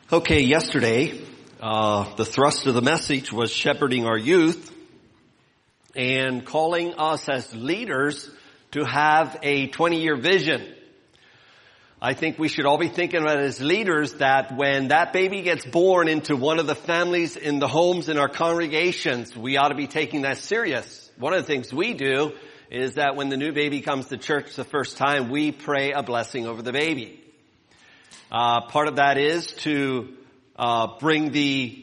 Okay, yesterday, the thrust of the message was shepherding our youth and calling us as leaders to have a 20-year vision. I think we should all be thinking about it as leaders that when that baby gets born into one of the families in the homes in our congregations, we ought to be taking that serious. One of the things we do is that when the new baby comes to church the first time, we pray a blessing over the baby. Part of that is to bring the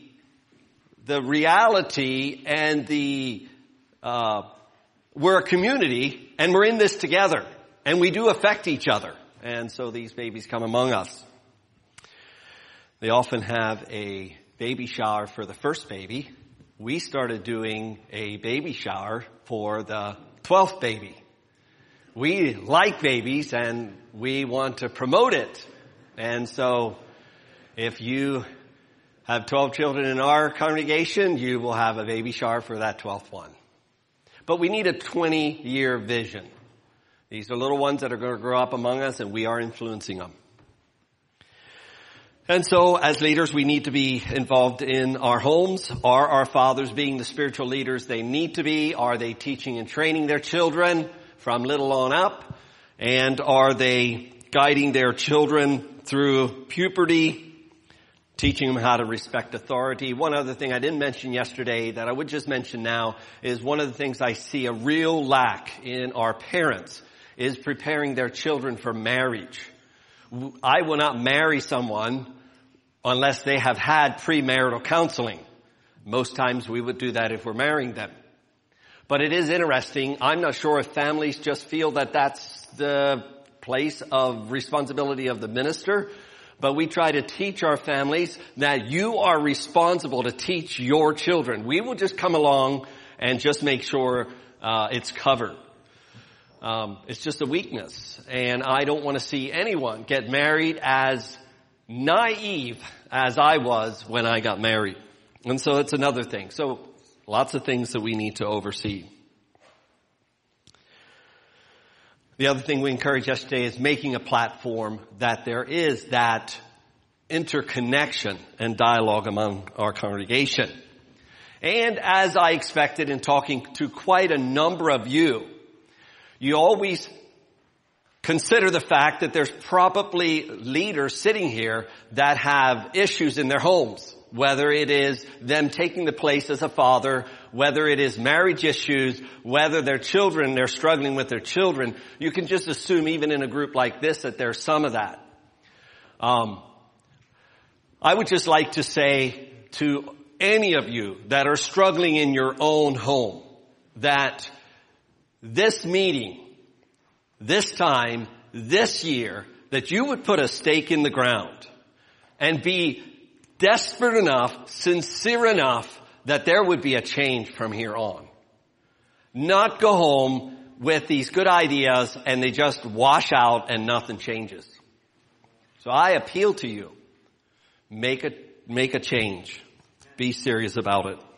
reality and we're a community and we're in this together and we do affect each other. And so these babies come among us. They often have a baby shower for the first baby. We started doing a baby shower for the 12th baby. We like babies and we want to promote it. And so if you have 12 children in our congregation, you will have a baby shower for that 12th one. But we need a 20-year vision. These are little ones that are going to grow up among us, and we are influencing them. And so, as leaders, we need to be involved in our homes. Are our fathers being the spiritual leaders they need to be? Are they teaching and training their children from little on up? And are they guiding their children through puberty, teaching them how to respect authority? One other thing I didn't mention yesterday that I would just mention now is one of the things I see a real lack in our parents is preparing their children for marriage. I will not marry someone unless they have had premarital counseling. Most times we would do that if we're marrying them. But it is interesting. I'm not sure if families just feel that that's the place of responsibility of the minister. But we try to teach our families that you are responsible to teach your children. We will just come along and just make sure it's covered. It's just a weakness. And I don't want to see anyone get married as naive as I was when I got married. And so it's another thing. So lots of things that we need to oversee. The other thing we encouraged yesterday is making a platform that there is that interconnection and dialogue among our congregation. And as I expected in talking to quite a number of you, you always consider the fact that there's probably leaders sitting here that have issues in their homes. Whether it is them taking the place as a father, whether it is marriage issues, whether their children, they're struggling with their children, you can just assume even in a group like this that there's some of that. I would just like to say to any of you that are struggling in your own home that this meeting, this time, this year, that you would put a stake in the ground and be desperate enough, sincere enough that there would be a change from here on. Not go home with these good ideas and they just wash out and nothing changes. So I appeal to you. Make a change. Be serious about it.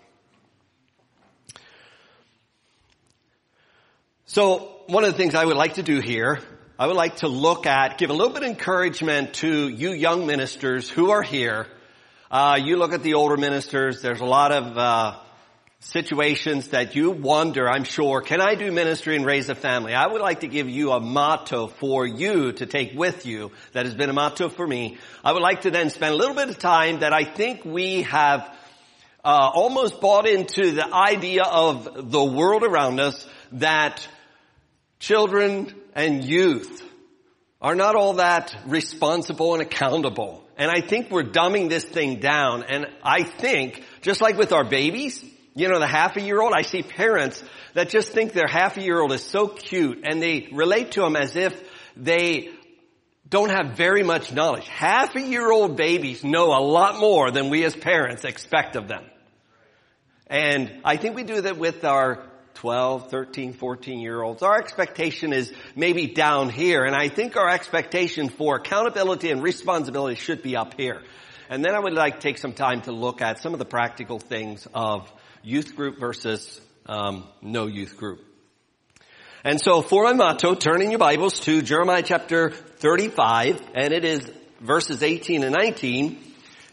So one of the things I would like to do here, I would like to give a little bit of encouragement to you young ministers who are here. You look at the older ministers, there's a lot of situations that you wonder, I'm sure, can I do ministry and raise a family? I would like to give you a motto for you to take with you that has been a motto for me. I would like to then spend a little bit of time that I think we have almost bought into the idea of the world around us that children and youth are not all that responsible and accountable. And I think we're dumbing this thing down. And I think, just like with our babies, the half-a-year-old, I see parents that just think their half-a-year-old is so cute and they relate to them as if they don't have very much knowledge. Half-a-year-old babies know a lot more than we as parents expect of them. And I think we do that with our 12, 13, 14-year-olds. Our expectation is maybe down here, and I think our expectation for accountability and responsibility should be up here. And then I would like to take some time to look at some of the practical things of youth group versus no youth group. And so for my motto, turn in your Bibles to Jeremiah chapter 35, and it is verses 18 and 19.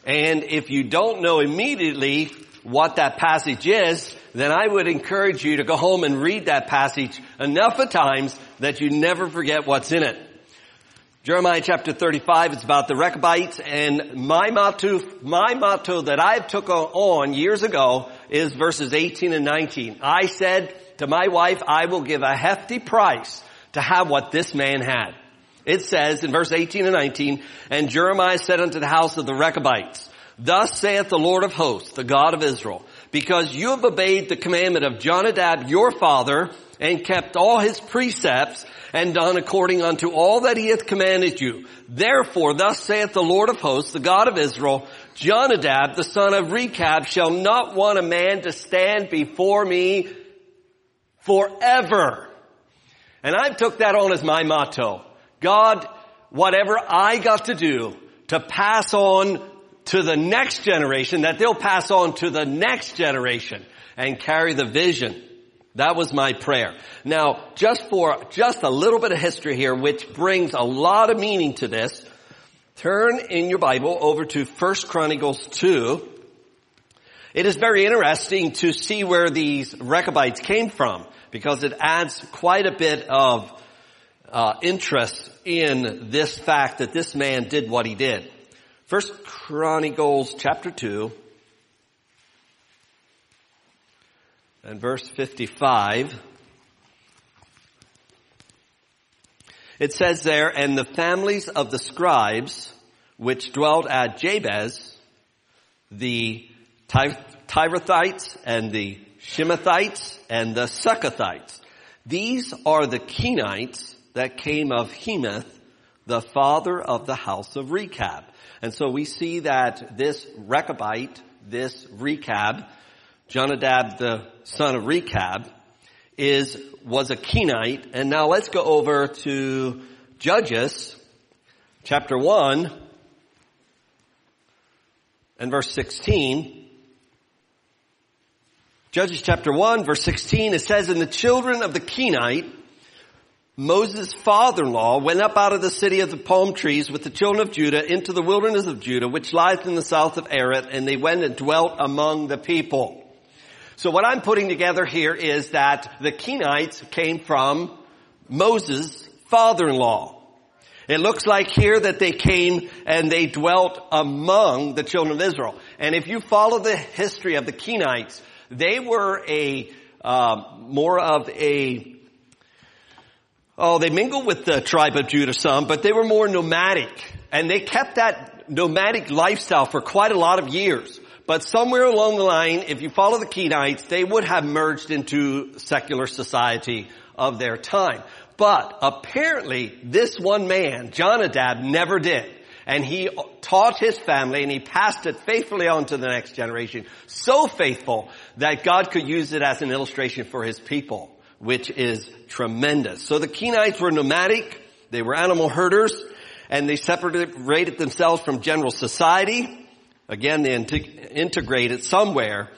And if you don't know immediately what that passage is, then I would encourage you to go home and read that passage enough of times that you never forget what's in it. Jeremiah chapter 35, it's about the Rechabites, and my motto that I took on years ago is verses 18 and 19. I said to my wife, I will give a hefty price to have what this man had. It says in verse 18 and 19, and Jeremiah said unto the house of the Rechabites, thus saith the Lord of hosts, the God of Israel, because you have obeyed the commandment of Jonadab your father, and kept all his precepts, and done according unto all that he hath commanded you. Therefore, thus saith the Lord of hosts, the God of Israel, Jonadab, the son of Rechab, shall not want a man to stand before me forever. And I took that on as my motto. God, whatever I got to do to pass on to the next generation, that they'll pass on to the next generation and carry the vision. That was my prayer. Now, just a little bit of history here, which brings a lot of meaning to this. Turn in your Bible over to 1 Chronicles 2. It is very interesting to see where these Rechabites came from, because it adds quite a bit of interest in this fact that this man did what he did. 1 Chronicles chapter 2. And verse 55, it says there, and the families of the scribes which dwelt at Jabez, the Tirathites and the Shemathites and the Succothites. These are the Kenites that came of Hemath, the father of the house of Rechab. And so we see that this Rechabite, this Rechab, Jonadab, the son of Rechab, was a Kenite. And now let's go over to Judges chapter 1 and verse 16. Judges chapter 1 verse 16, it says, and the children of the Kenite, Moses' father-in-law, went up out of the city of the palm trees with the children of Judah into the wilderness of Judah, which lieth in the south of Ararat, and they went and dwelt among the people. So what I'm putting together here is that the Kenites came from Moses' father-in-law. It looks like here that they came and they dwelt among the children of Israel. And if you follow the history of the Kenites, they were they mingled with the tribe of Judah some, but they were more nomadic. And they kept that nomadic lifestyle for quite a lot of years. But somewhere along the line, if you follow the Kenites, they would have merged into secular society of their time. But apparently, this one man, Jonadab, never did. And he taught his family and he passed it faithfully on to the next generation. So faithful that God could use it as an illustration for his people, which is tremendous. So the Kenites were nomadic. They were animal herders, and they separated themselves from general society. Again, they integrated somewhere.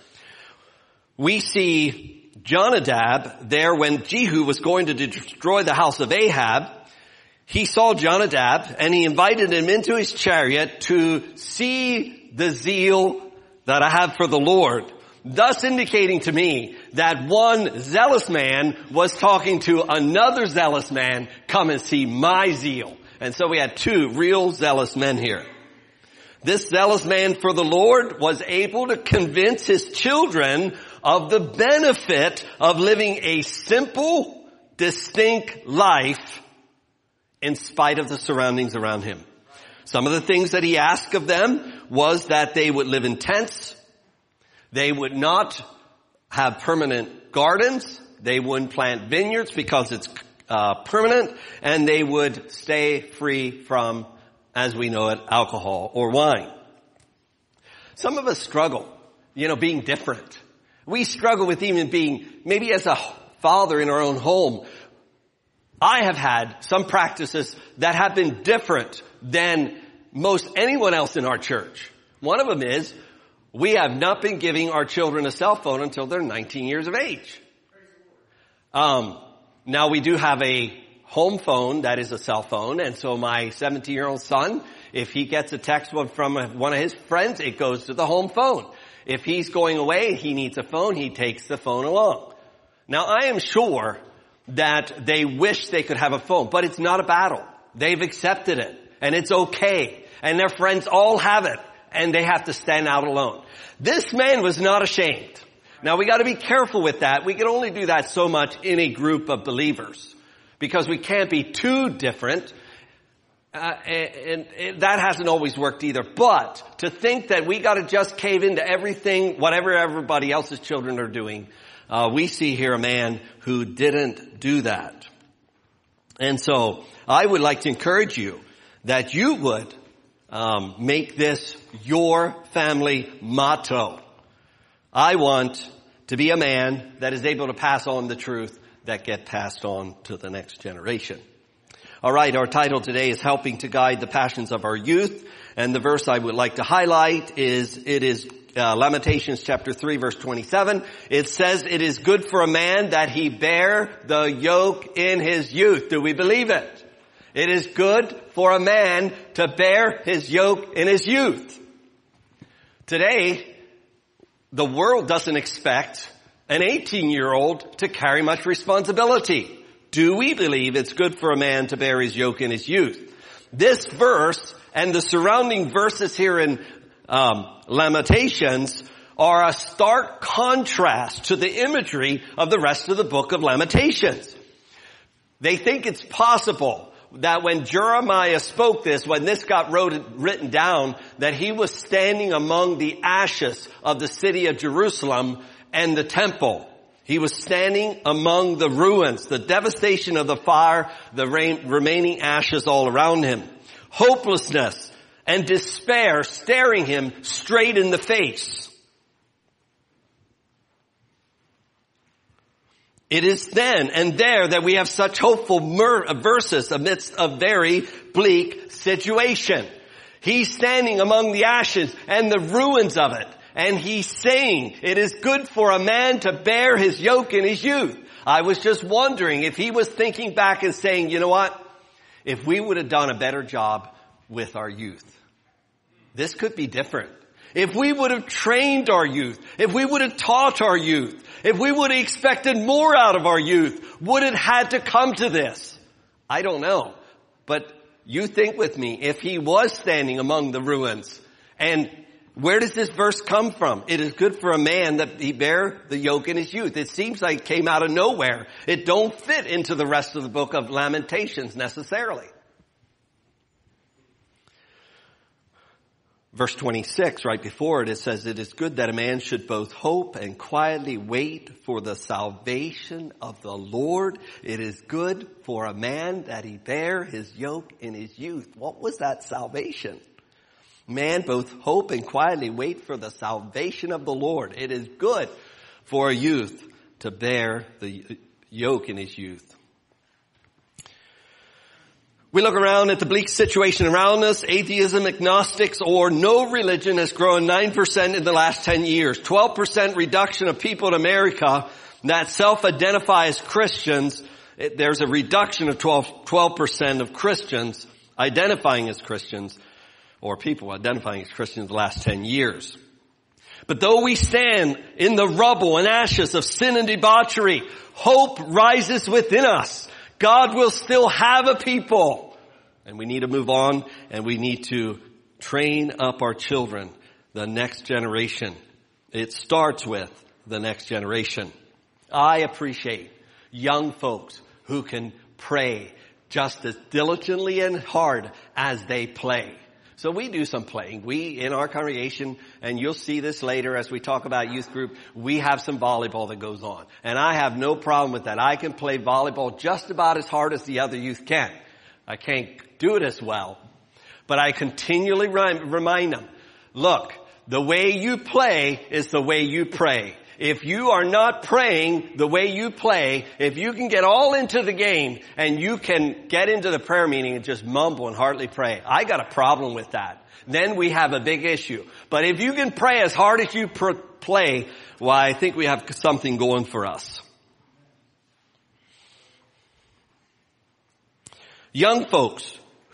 We see Jonadab there when Jehu was going to destroy the house of Ahab. He saw Jonadab and he invited him into his chariot to see the zeal that I have for the Lord. Thus indicating to me that one zealous man was talking to another zealous man, come and see my zeal. And so we had two real zealous men here. This zealous man for the Lord was able to convince his children of the benefit of living a simple, distinct life in spite of the surroundings around him. Some of the things that he asked of them was that they would live in tents. They would not have permanent gardens. They wouldn't plant vineyards because it's permanent. And they would stay free from, as we know it, alcohol or wine. Some of us struggle, being different. We struggle with even being, maybe as a father in our own home. I have had some practices that have been different than most anyone else in our church. One of them is, we have not been giving our children a cell phone until they're 19 years of age. Now we do have a home phone that is a cell phone, and so my 17-year-old son If he gets a text from one of his friends, it goes to the home phone. If he's going away, he needs a phone, he takes the phone along. Now, I am sure that they wish they could have a phone, but it's not a battle. They've accepted it, and it's okay. And their friends all have it, and they have to stand out alone. This man was not ashamed. Now, we got to be careful with that. We can only do that so much in a group of believers, because we can't be too different. And that hasn't always worked either. But to think that we got to just cave into everything, whatever everybody else's children are doing, we see here a man who didn't do that. And so I would like to encourage you that you would make this your family motto. I want to be a man that is able to pass on the truth that get passed on to the next generation. All right, our title today is Helping to Guide the Passions of Our Youth. And the verse I would like to highlight is Lamentations chapter 3, verse 27. It says, it is good for a man that he bear the yoke in his youth. Do we believe it? It is good for a man to bear his yoke in his youth. Today, the world doesn't expect an 18-year-old to carry much responsibility. Do we believe it's good for a man to bear his yoke in his youth? This verse and the surrounding verses here in Lamentations are a stark contrast to the imagery of the rest of the book of Lamentations. They think it's possible that when Jeremiah spoke this, when this got written down, that he was standing among the ashes of the city of Jerusalem and the temple. He was standing among the ruins, the devastation of the fire, the remaining ashes all around him. Hopelessness and despair staring him straight in the face. It is then and there that we have such hopeful verses amidst a very bleak situation. He's standing among the ashes and the ruins of it. And he's saying, it is good for a man to bear his yoke in his youth. I was just wondering if he was thinking back and saying, you know what? If we would have done a better job with our youth, this could be different. If we would have trained our youth, if we would have taught our youth, if we would have expected more out of our youth, would it had to come to this? I don't know. But you think with me, if he was standing among the ruins, and where does this verse come from? It is good for a man that he bear the yoke in his youth. It seems like it came out of nowhere. It don't fit into the rest of the book of Lamentations necessarily. Verse 26, right before it, it says, it is good that a man should both hope and quietly wait for the salvation of the Lord. It is good for a man that he bear his yoke in his youth. What was that salvation? Man, both hope and quietly wait for the salvation of the Lord. It is good for a youth to bear the yoke in his youth. We look around at the bleak situation around us. Atheism, agnostics, or no religion has grown 9% in the last 10 years. 12% reduction of people in America that self-identify as Christians. There's a reduction of 12% of Christians identifying as Christians, or people identifying as Christians in the last 10 years. But though we stand in the rubble and ashes of sin and debauchery, hope rises within us. God will still have a people. And we need to move on, and we need to train up our children, the next generation. It starts with the next generation. I appreciate young folks who can pray just as diligently and hard as they play. So we do some playing. We, in our congregation, and you'll see this later as we talk about youth group, we have some volleyball that goes on. And I have no problem with that. I can play volleyball just about as hard as the other youth can. I can't do it as well. But I continually remind them, look, the way you play is the way you pray. If you are not praying the way you play, if you can get all into the game and you can get into the prayer meeting and just mumble and hardly pray, I got a problem with that. Then we have a big issue. But if you can pray as hard as you play, well, I think we have something going for us. Young folks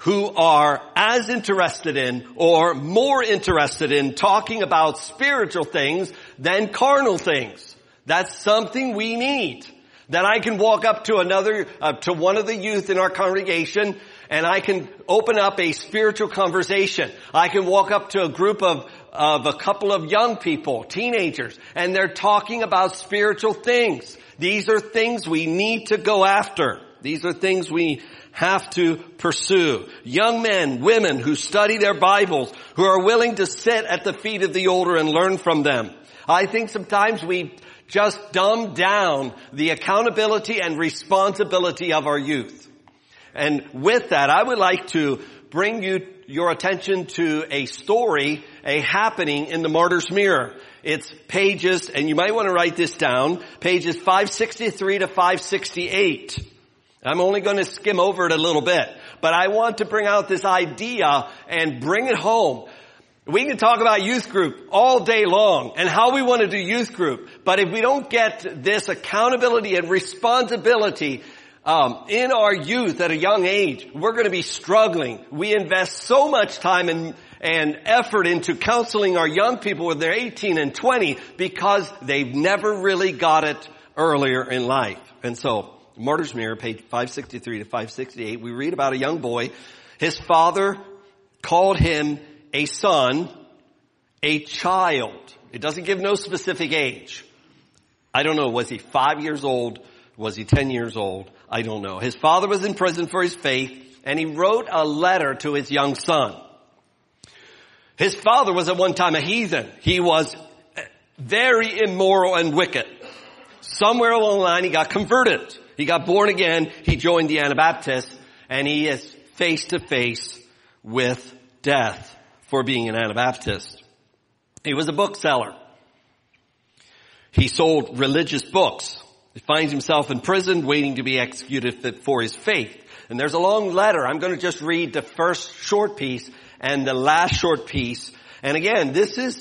who are as interested in or more interested in talking about spiritual things than carnal things. That's something we need. That I can walk up to to one of the youth in our congregation and I can open up a spiritual conversation. I can walk up to a group of a couple of young people, teenagers, and they're talking about spiritual things. These are things we need to go after. These are things we have to pursue. Young men, women who study their Bibles, who are willing to sit at the feet of the older and learn from them. I think sometimes we just dumb down the accountability and responsibility of our youth. And with that, I would like to bring your attention to a story, a happening in the Martyr's Mirror. It's pages, and you might want to write this down, pages 563 to 568. I'm only going to skim over it a little bit, but I want to bring out this idea and bring it home. We can talk about youth group all day long and how we want to do youth group, but if we don't get this accountability and responsibility in our youth at a young age, we're going to be struggling. We invest so much time and effort into counseling our young people when they're 18 and 20 because they've never really got it earlier in life. And so, Martyr's Mirror, page 563 to 568, we read about a young boy. His father called him a son, a child. It doesn't give no specific age. I don't know, was he 5 years old? Was he 10 years old? I don't know. His father was in prison for his faith, and he wrote a letter to his young son. His father was at one time a heathen. He was very immoral and wicked. Somewhere along the line, he got converted. He got born again. He joined the Anabaptists, and he is face to face with death for being an Anabaptist. He was a bookseller. He sold religious books. He finds himself in prison waiting to be executed for his faith. And there's a long letter. I'm going to just read the first short piece and the last short piece. And again,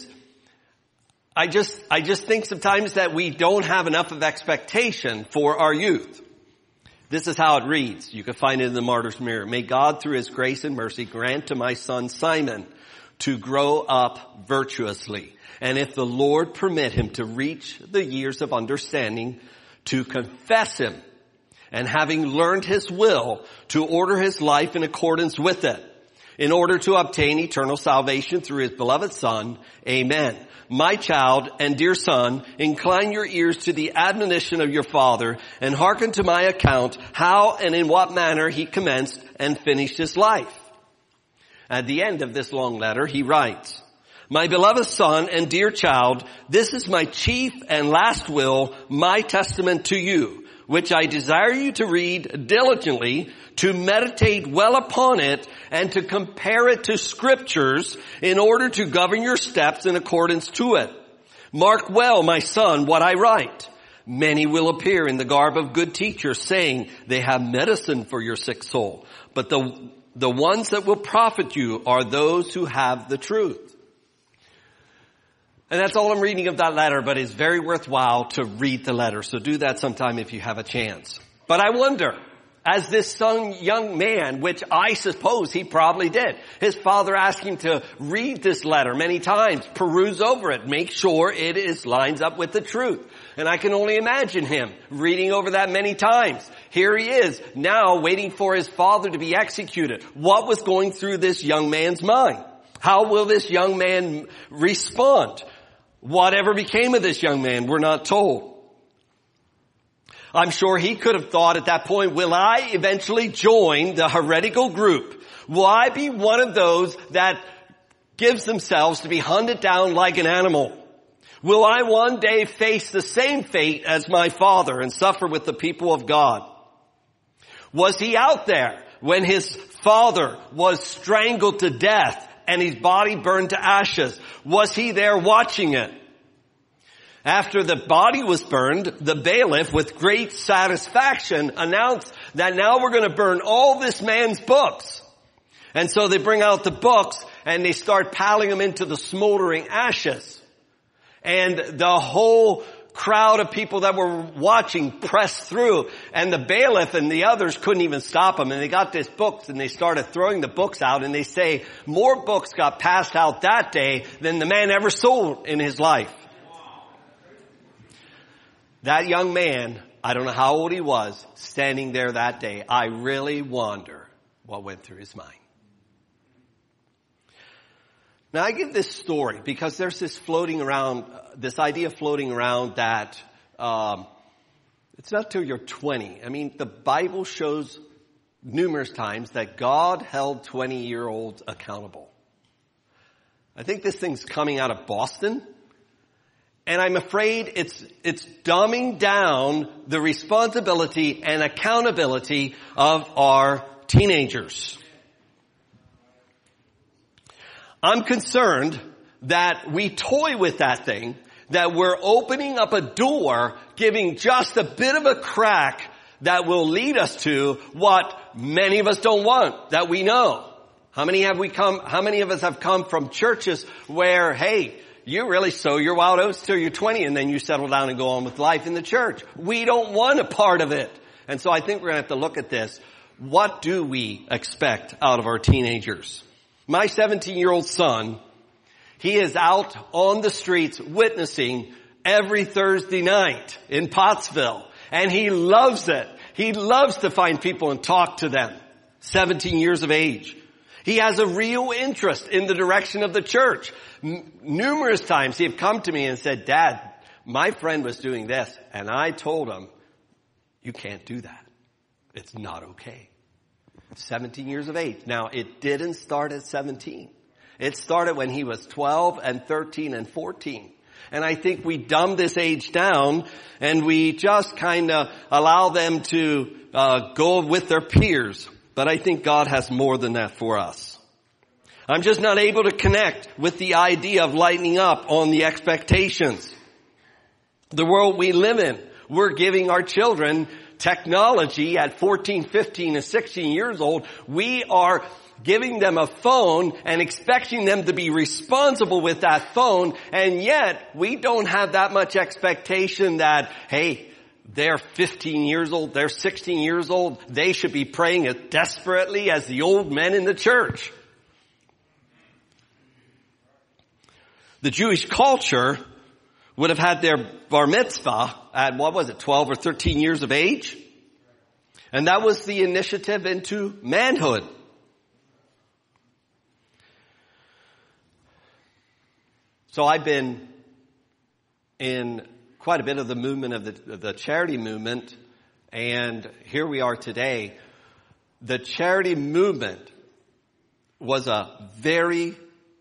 I just think sometimes that we don't have enough of expectation for our youth. This is how it reads. You can find it in the Martyr's Mirror. May God, through his grace and mercy, grant to my son Simon to grow up virtuously. And if the Lord permit him to reach the years of understanding, to confess him, and having learned his will, to order his life in accordance with it, in order to obtain eternal salvation through his beloved Son. Amen. My child and dear son, incline your ears to the admonition of your father, and hearken to my account how and in what manner he commenced and finished his life. At the end of this long letter, he writes, my beloved son and dear child, this is my chief and last will, my testament to you, which I desire you to read diligently, to meditate well upon it, and to compare it to scriptures in order to govern your steps in accordance to it. Mark well, my son, what I write. Many will appear in the garb of good teachers, saying they have medicine for your sick soul. But the ones that will profit you are those who have the truth. And that's all I'm reading of that letter, but it's very worthwhile to read the letter. So do that sometime if you have a chance. But I wonder, as this young man, which I suppose he probably did, his father asked him to read this letter many times, peruse over it, make sure it lines up with the truth. And I can only imagine him reading over that many times. Here he is now waiting for his father to be executed. What was going through this young man's mind? How will this young man respond? Whatever became of this young man, we're not told. I'm sure he could have thought at that point, will I eventually join the heretical group? Will I be one of those that gives themselves to be hunted down like an animal? Will I one day face the same fate as my father and suffer with the people of God? Was he out there when his father was strangled to death and his body burned to ashes? Was he there watching it? After the body was burned, the bailiff, with great satisfaction, announced that now we're going to burn all this man's books. And so they bring out the books and they start piling them into the smoldering ashes. And the whole crowd of people that were watching pressed through, and the bailiff and the others couldn't even stop them. And they got these books and they started throwing the books out, and they say more books got passed out that day than the man ever sold in his life. That young man, I don't know how old he was, standing there that day. I really wonder what went through his mind. Now I give this story because there's this idea floating around that it's not till you're 20. I mean, the Bible shows numerous times that God held 20-year-olds accountable. I think this thing's coming out of Boston, and I'm afraid it's dumbing down the responsibility and accountability of our teenagers. I'm concerned that we toy with that thing, that we're opening up a door, giving just a bit of a crack that will lead us to what many of us don't want, that we know. How many of us have come from churches where, hey, you really sow your wild oats till you're 20 and then you settle down and go on with life in the church. We don't want a part of it. And so I think we're going to have to look at this. What do we expect out of our teenagers? My 17-year-old son, he is out on the streets witnessing every Thursday night in Pottsville. And he loves it. He loves to find people and talk to them. 17 years of age. He has a real interest in the direction of the church. Numerous times he have come to me and said, Dad, my friend was doing this. And I told him, you can't do that. It's not okay. 17 years of age. Now, it didn't start at 17. It started when he was 12 and 13 and 14. And I think we dumb this age down and we just kind of allow them to go with their peers. But I think God has more than that for us. I'm just not able to connect with the idea of lightening up on the expectations. The world we live in, we're giving our children technology at 14, 15, and 16 years old. We are giving them a phone and expecting them to be responsible with that phone. And yet we don't have that much expectation that, hey, they're 15 years old, they're 16 years old. They should be praying as desperately as the old men in the church. The Jewish culture would have had their bar mitzvah at, 12 or 13 years of age? And that was the initiative into manhood. So I've been in quite a bit of the movement of the charity movement, and here we are today. The charity movement was a very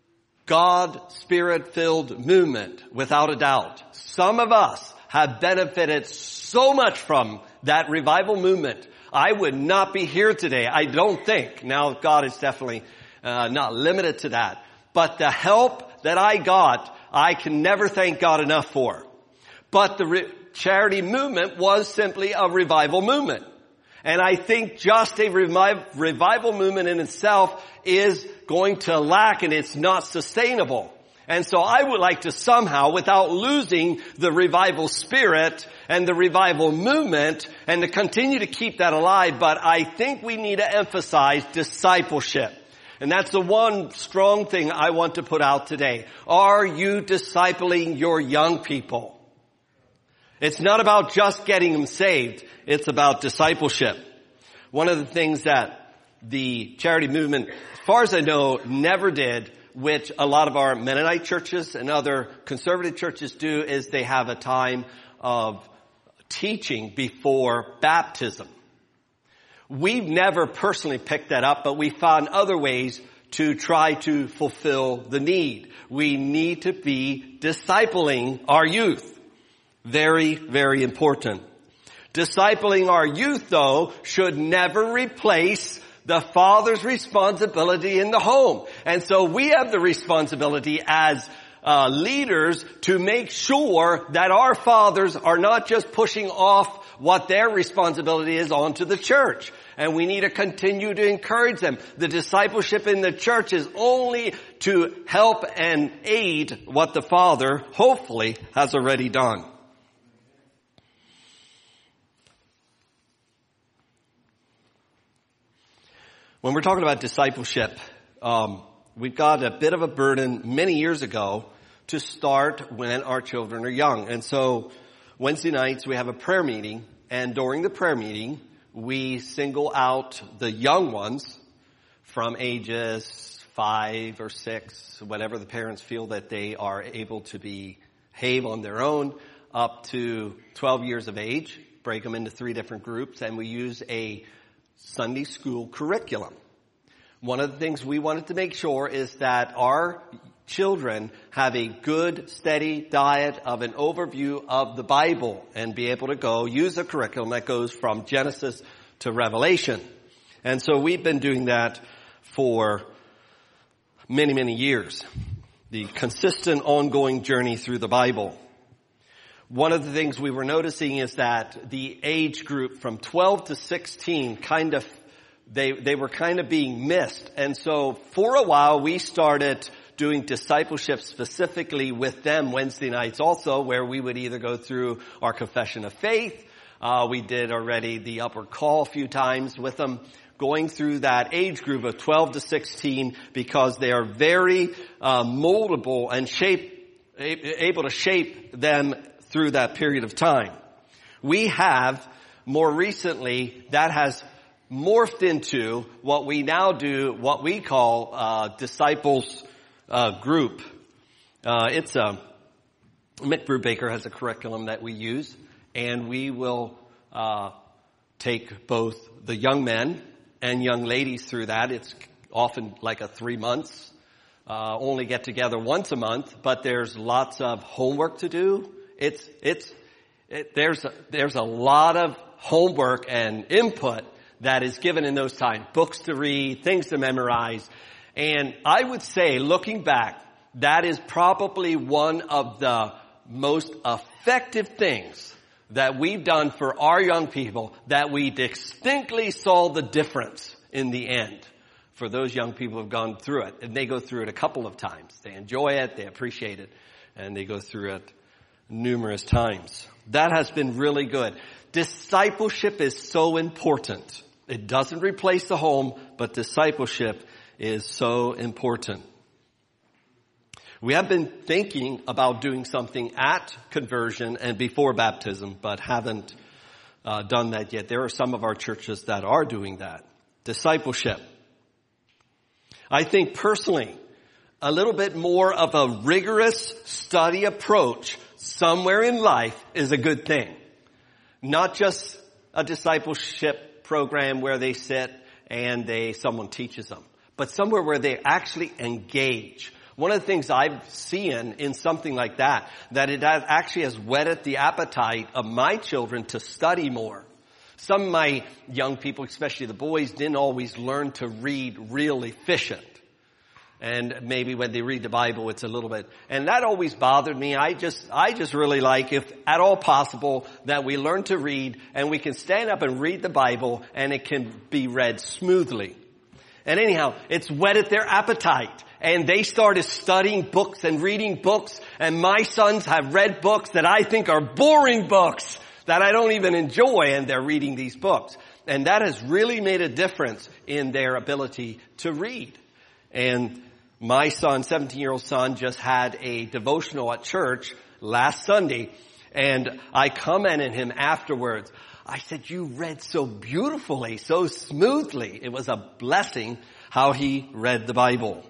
God Spirit-filled movement, without a doubt. Some of us have benefited so much from that revival movement. I would not be here today, I don't think. Now, God is definitely not limited to that. But the help that I got, I can never thank God enough for. But the charity movement was simply a revival movement. And I think just a revival movement in itself is going to lack, and it's not sustainable. And so I would like to somehow, without losing the revival spirit and the revival movement, and to continue to keep that alive, but I think we need to emphasize discipleship. And that's the one strong thing I want to put out today. Are you discipling your young people? It's not about just getting them saved. It's about discipleship. One of the things that the charity movement, as far as I know, never did, which a lot of our Mennonite churches and other conservative churches do, is they have a time of teaching before baptism. We've never personally picked that up, but we found other ways to try to fulfill the need. We need to be discipling our youth. Very, very important. Discipling our youth, though, should never replace the father's responsibility in the home. And so we have the responsibility as leaders to make sure that our fathers are not just pushing off what their responsibility is onto the church. And we need to continue to encourage them. The discipleship in the church is only to help and aid what the Father, hopefully, has already done. When we're talking about discipleship, we've got a bit of a burden many years ago to start when our children are young. And so Wednesday nights we have a prayer meeting, and during the prayer meeting we single out the young ones from ages 5 or 6, whatever the parents feel that they are able to behave on their own, up to 12 years of age, break them into 3 different groups, and we use a Sunday school curriculum. One of the things we wanted to make sure is that our children have a good, steady diet of an overview of the Bible and be able to go use a curriculum that goes from Genesis to Revelation. And so we've been doing that for many, many years. The consistent, ongoing journey through the Bible. One of the things we were noticing is that the age group from 12 to 16 they were kind of being missed. And so for a while we started doing discipleship specifically with them Wednesday nights also, where we would either go through our confession of faith. We did already the upward call a few times with them, going through that age group of 12 to 16 because they are very moldable and able to shape them through that period of time. We have more recently, that has morphed into what we now do, what we call disciples group. Mick Brubaker has a curriculum that we use, and we will take both the young men and young ladies through that. It's often like a 3 months, only get together once a month, but there's lots of homework to do. There's a lot of homework and input that is given in those times. Books to read, things to memorize. And I would say, looking back, that is probably one of the most effective things that we've done for our young people, that we distinctly saw the difference in the end for those young people who have gone through it. And they go through it a couple of times. They enjoy it, they appreciate it, and they go through it numerous times. That has been really good. Discipleship is so important. It doesn't replace the home, but discipleship is so important. We have been thinking about doing something at conversion and before baptism, but haven't done that yet. There are some of our churches that are doing that. Discipleship. I think personally, a little bit more of a rigorous study approach somewhere in life is a good thing. Not just a discipleship program where they sit and someone teaches them, but somewhere where they actually engage. One of the things I've seen in something like that it actually has whetted the appetite of my children to study more. Some of my young people, especially the boys, didn't always learn to read real efficient. And maybe when they read the Bible, it's a little bit, and that always bothered me. I just really like, if at all possible, that we learn to read and we can stand up and read the Bible and it can be read smoothly. And anyhow, it's whetted their appetite, and they started studying books and reading books, and my sons have read books that I think are boring books that I don't even enjoy, and they're reading these books. And that has really made a difference in their ability to read. And my son, 17-year-old son, just had a devotional at church last Sunday, and I commented him afterwards. I said, "You read so beautifully, so smoothly." It was a blessing how he read the Bible.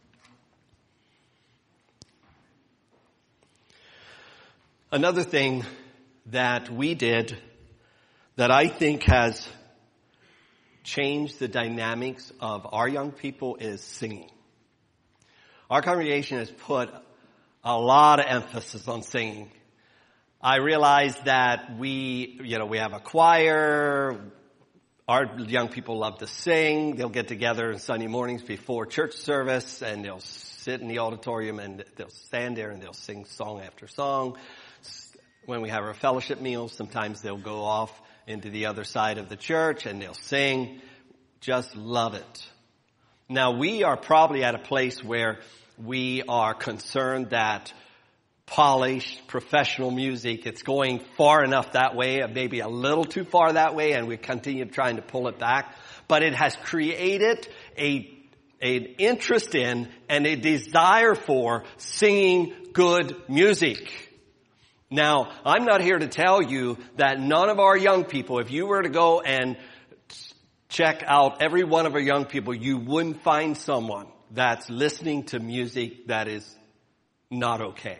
Another thing that we did that I think has changed the dynamics of our young people is singing. Our congregation has put a lot of emphasis on singing. I realize that we have a choir. Our young people love to sing. They'll get together on Sunday mornings before church service, and they'll sit in the auditorium and they'll stand there and they'll sing song after song. When we have our fellowship meals, sometimes they'll go off into the other side of the church and they'll sing. Just love it. Now, we are probably at a place where we are concerned that polished, professional music, it's going far enough that way, maybe a little too far that way, and we continue trying to pull it back. but it has created an interest in and a desire for singing good music. Now, I'm not here to tell you that none of our young people, if you were to go and check out every one of our young people, you wouldn't find someone that's listening to music that is not okay.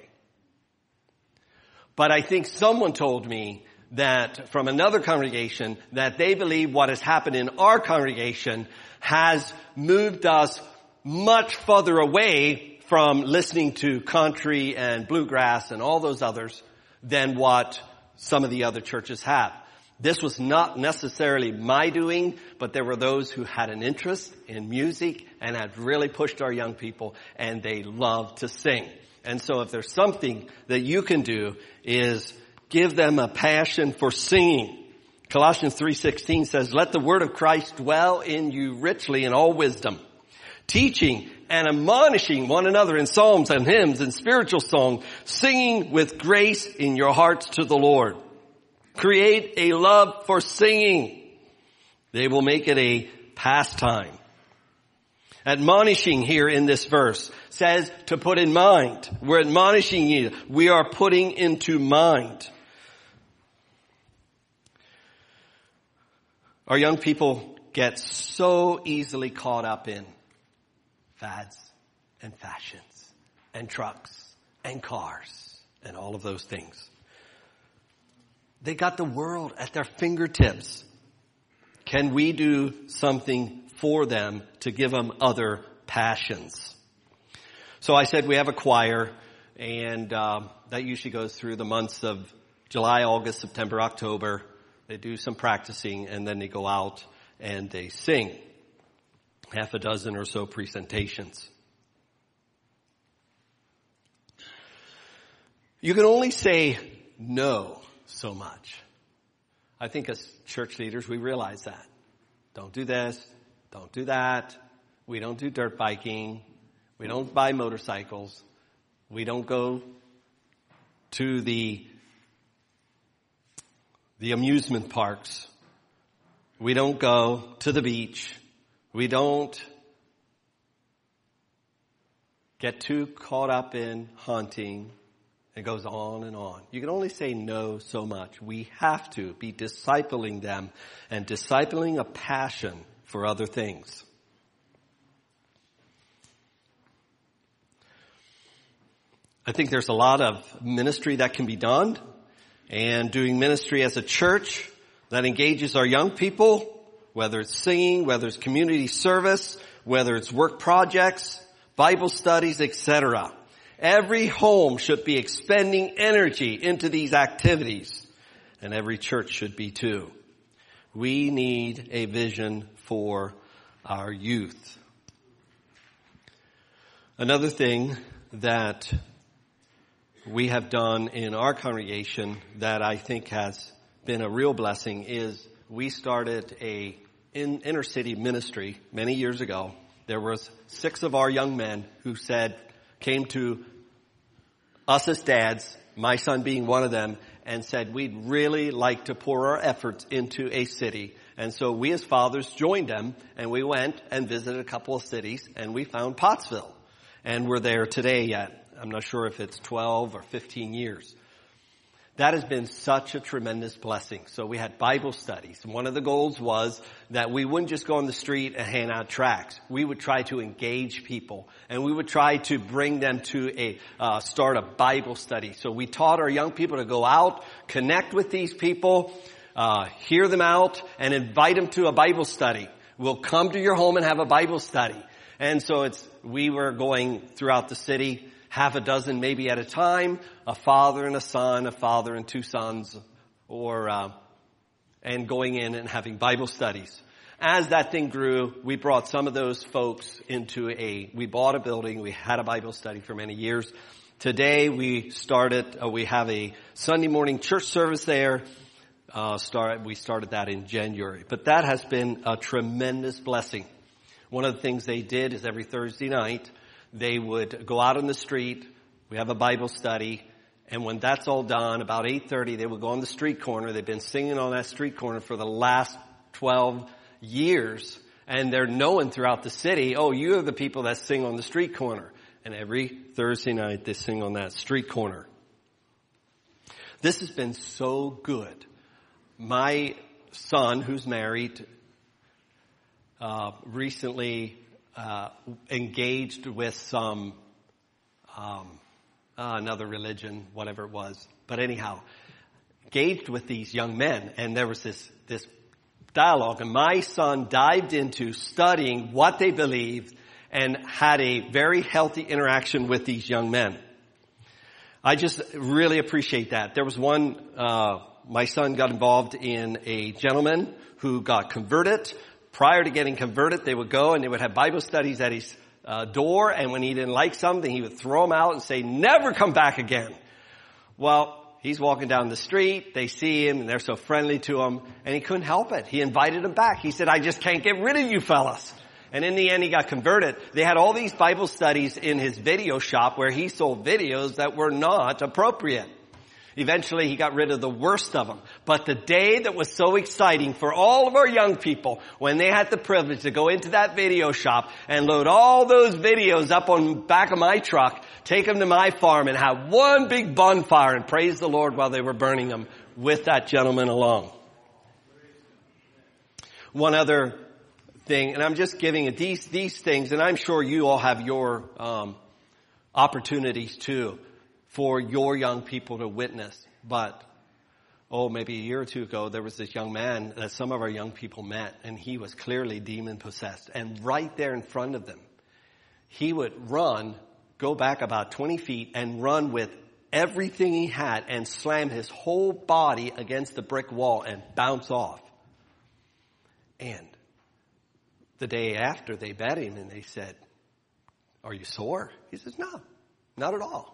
But I think someone told me that from another congregation that they believe what has happened in our congregation has moved us much further away from listening to country and bluegrass and all those others than what some of the other churches have. This was not necessarily my doing, but there were those who had an interest in music and had really pushed our young people, and they love to sing. And so if there's something that you can do is give them a passion for singing. Colossians 3:16 says, "Let the word of Christ dwell in you richly in all wisdom, teaching and admonishing one another in psalms and hymns and spiritual songs, singing with grace in your hearts to the Lord." Create a love for singing. They will make it a pastime. Admonishing here in this verse says to put in mind. We're admonishing you. We are putting into mind. Our young people get so easily caught up in fads and fashions and trucks and cars and all of those things. They got the world at their fingertips. Can we do something for them to give them other passions? So I said we have a choir, and that usually goes through the months of July, August, September, October. They do some practicing, and then they go out and they sing. Half a dozen or so presentations. You can only say no so much. I think as church leaders, we realize that. Don't do this. Don't do that. We don't do dirt biking. We don't buy motorcycles. We don't go to the amusement parks. We don't go to the beach. We don't get too caught up in hunting. It goes on and on. You can only say no so much. We have to be discipling them and discipling a passion for other things. I think there's a lot of ministry that can be done, and doing ministry as a church that engages our young people, whether it's singing, whether it's community service, whether it's work projects, Bible studies, etc. Every home should be expending energy into these activities, and every church should be too. We need a vision for our youth. Another thing that we have done in our congregation that I think has been a real blessing is we started a inner city ministry many years ago. There was 6 of our young men who came to us as dads, my son being one of them, and said we'd really like to pour our efforts into a city. And so we as fathers joined them, and we went and visited a couple of cities, and we found Pottsville. And we're there today yet. I'm not sure if it's 12 or 15 years. That has been such a tremendous blessing. So we had Bible studies. And one of the goals was that we wouldn't just go on the street and hand out tracts. We would try to engage people. And we would try to bring them to start a Bible study. So we taught our young people to go out, connect with these people, hear them out, and invite them to a Bible study. We'll come to your home and have a Bible study. And so we were going throughout the city, half a dozen maybe at a time, a father and a son, a father and 2 sons, and going in and having Bible studies. As that thing grew, we brought some of those folks we bought a building, we had a Bible study for many years. Today we have a Sunday morning church service there. We started that in January. But that has been a tremendous blessing. One of the things they did is every Thursday night, they would go out on the street. We have a Bible study. And when that's all done, about 8:30, they would go on the street corner. They've been singing on that street corner for the last 12 years. And they're known throughout the city, oh, you are the people that sing on the street corner. And every Thursday night they sing on that street corner. This has been so good. My son, who's married, recently engaged with some another religion, whatever it was. But anyhow, engaged with these young men, and there was this dialogue, and my son dived into studying what they believed and had a very healthy interaction with these young men. I just really appreciate that. There was one, my son got involved in a gentleman who got converted. Prior to getting converted, they would go and they would have Bible studies at his door, and when he didn't like something, he would throw them out and say, never come back again. Well, he's walking down the street, they see him, and they're so friendly to him, and he couldn't help it. He invited them back. He said, I just can't get rid of you fellas. And in the end, he got converted. They had all these Bible studies in his video shop where he sold videos that were not appropriate. Eventually, he got rid of the worst of them. But the day that was so exciting for all of our young people, when they had the privilege to go into that video shop and load all those videos up on the back of my truck, take them to my farm and have one big bonfire and praise the Lord while they were burning them with that gentleman along. One other thing, and I'm just giving these things, and I'm sure you all have your opportunities too for your young people to witness. But, maybe a year or two ago, there was this young man that some of our young people met, and he was clearly demon-possessed. And right there in front of them, he would run, go back about 20 feet, and run with everything he had and slam his whole body against the brick wall and bounce off. And the day after, they met him, and they said, are you sore? He says, no, not at all.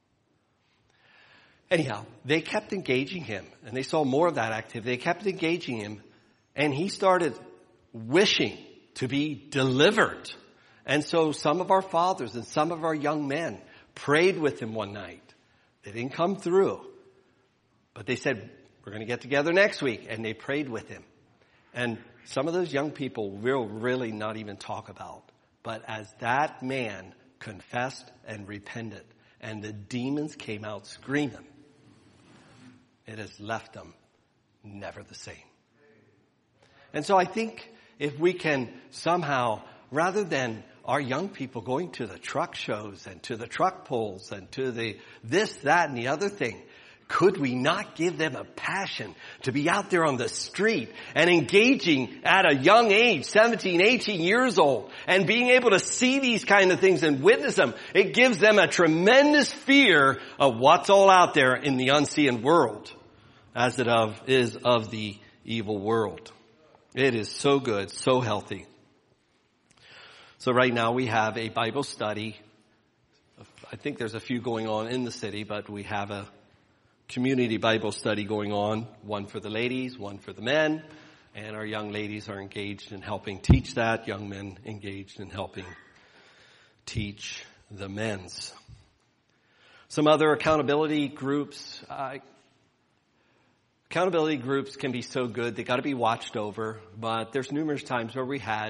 Anyhow, they kept engaging him, and they saw more of that activity. They kept engaging him, and he started wishing to be delivered. And so some of our fathers and some of our young men prayed with him one night. They didn't come through, but they said, we're going to get together next week, and they prayed with him. And some of those young people we'll really not even talk about. But as that man confessed and repented, and the demons came out screaming, it has left them never the same. And so I think if we can somehow, rather than our young people going to the truck shows and to the truck pulls and to the this, that, and the other thing, could we not give them a passion to be out there on the street and engaging at a young age, 17, 18 years old, and being able to see these kind of things and witness them? It gives them a tremendous fear of what's all out there in the unseen world, as it is of the evil world. It is so good, so healthy. So right now we have a Bible study. I think there's a few going on in the city, but we have a community Bible study going on, one for the ladies, one for the men, and our young ladies are engaged in helping teach that, young men engaged in helping teach the men's. Some other accountability groups. Accountability groups can be so good, they got to be watched over, but there's numerous times where we had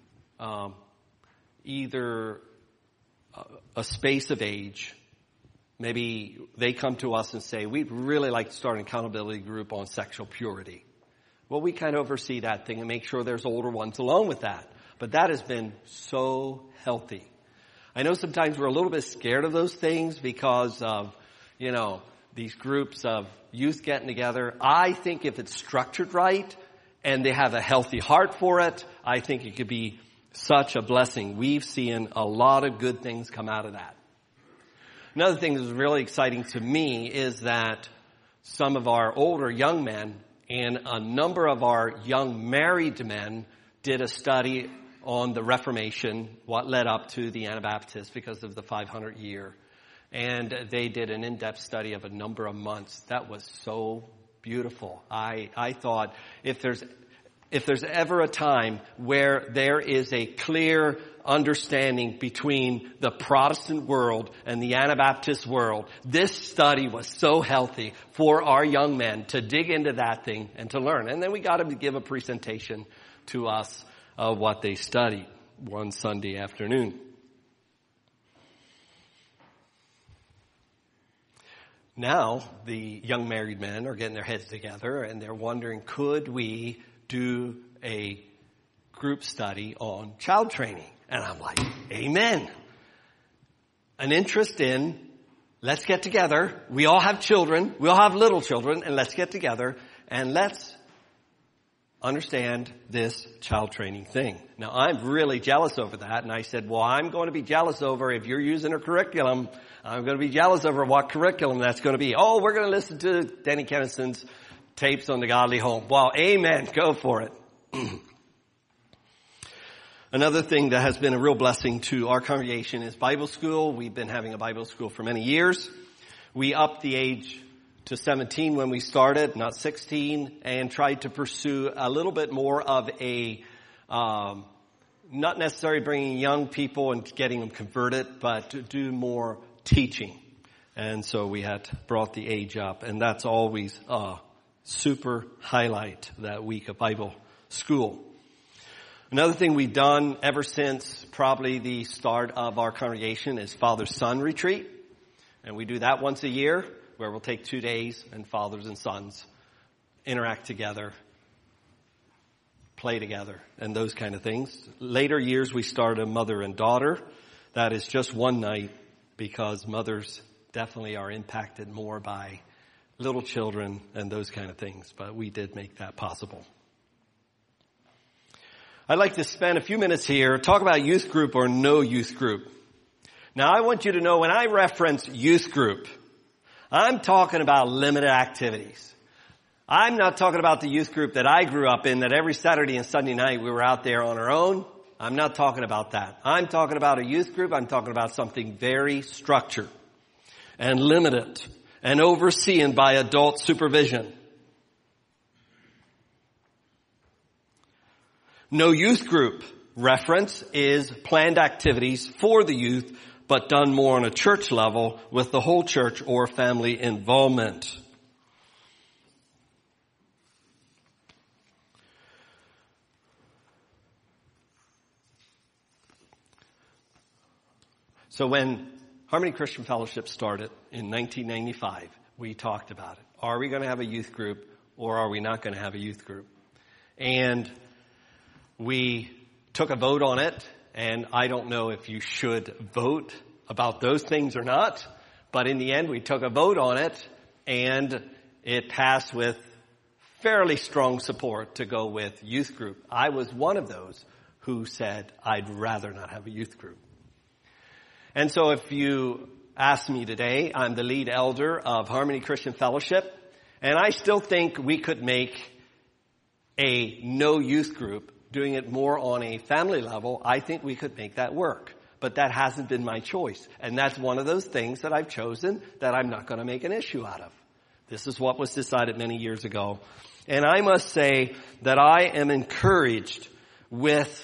either a space of age. Maybe they come to us and say, we'd really like to start an accountability group on sexual purity. Well, we kind of oversee that thing and make sure there's older ones along with that. But that has been so healthy. I know sometimes we're a little bit scared of those things because of, these groups of youth getting together. I think if it's structured right and they have a healthy heart for it, I think it could be such a blessing. We've seen a lot of good things come out of that. Another thing that's really exciting to me is that some of our older young men and a number of our young married men did a study on the Reformation, what led up to the Anabaptists because of the 500 year. And they did an in-depth study of a number of months. That was so beautiful. I thought if there's ever a time where there is a clear understanding between the Protestant world and the Anabaptist world, this study was so healthy for our young men to dig into that thing and to learn. And then we got them to give a presentation to us of what they studied one Sunday afternoon. Now, the young married men are getting their heads together and they're wondering, could we do a group study on child training? And I'm like, amen. An interest in, let's get together. We all have children. We all have little children, and let's get together and let's understand this child training thing. Now, I'm really jealous over that, and I said, well, I'm going to be jealous over if you're using a curriculum. I'm going to be jealous over what curriculum that's going to be. Oh, we're going to listen to Denny Kennison's tapes on the Godly Home. Well, amen. Go for it. Another thing that has been a real blessing to our congregation is Bible school. We've been having a Bible school for many years. We upped the age to 17 when we started, not 16, and tried to pursue a little bit more of a, not necessarily bringing young people and getting them converted, but to do more teaching. And so we had brought the age up, and that's always a super highlight that week of Bible school. Another thing we've done ever since probably the start of our congregation is Father-Son Retreat. And we do that once a year where we'll take 2 days and fathers and sons interact together, play together, and those kind of things. Later years we started a mother and daughter. That is just one night because mothers definitely are impacted more by little children and those kind of things. But we did make that possible. I'd like to spend a few minutes here, talk about youth group or no youth group. Now, I want you to know when I reference youth group, I'm talking about limited activities. I'm not talking about the youth group that I grew up in, that every Saturday and Sunday night we were out there on our own. I'm not talking about that. I'm talking about a youth group. I'm talking about something very structured and limited and overseen by adult supervision. No youth group reference is planned activities for the youth, but done more on a church level with the whole church or family involvement. So when Harmony Christian Fellowship started in 1995, we talked about it. Are we going to have a youth group or are we not going to have a youth group? And we took a vote on it, and I don't know if you should vote about those things or not, but in the end we took a vote on it, and it passed with fairly strong support to go with youth group. I was one of those who said I'd rather not have a youth group. And so if you ask me today, I'm the lead elder of Harmony Christian Fellowship, and I still think we could make a no youth group. Doing it more on a family level, I think we could make that work. But that hasn't been my choice. And that's one of those things that I've chosen that I'm not going to make an issue out of. This is what was decided many years ago. And I must say that I am encouraged with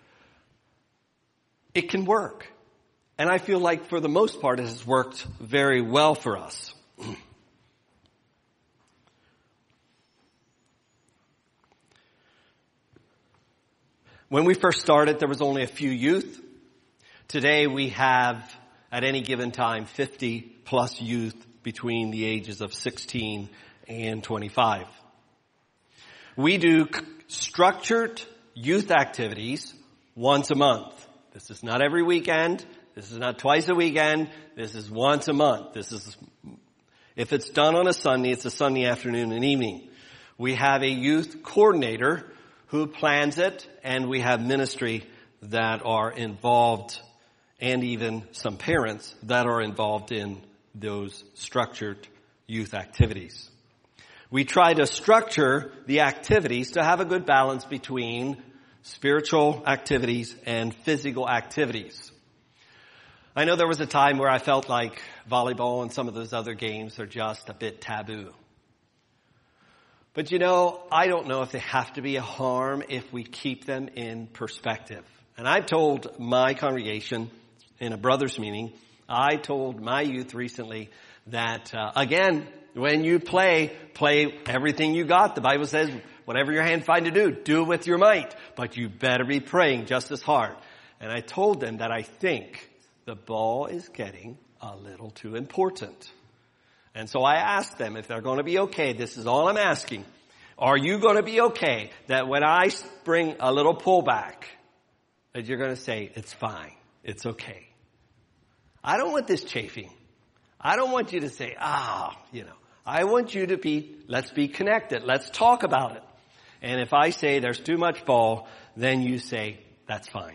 it can work. And I feel like for the most part it has worked very well for us. When we first started, there was only a few youth. Today we have, at any given time, 50 plus youth between the ages of 16 and 25. We do structured youth activities once a month. This is not every weekend. This is not twice a weekend. This is once a month. If it's done on a Sunday, it's a Sunday afternoon and evening. We have a youth coordinator who plans it, and we have ministry that are involved, and even some parents that are involved in those structured youth activities. We try to structure the activities to have a good balance between spiritual activities and physical activities. I know there was a time where I felt like volleyball and some of those other games are just a bit taboo. But you know, I don't know if they have to be a harm if we keep them in perspective. And I've told my congregation in a brothers meeting, I told my youth recently that, again, when you play everything you got. The Bible says, whatever your hand find to do it with your might. But you better be praying just as hard. And I told them that I think the ball is getting a little too important. And so I asked them if they're going to be okay. This is all I'm asking. Are you going to be okay that when I bring a little pullback, that you're going to say, it's fine, it's okay? I don't want this chafing. I don't want you to say, I want you to let's be connected. Let's talk about it. And if I say there's too much ball, then you say, that's fine.